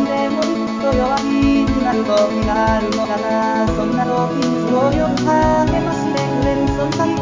でもっと弱いになる時があるのだな。そんな時に都合よく励ましてくれる存在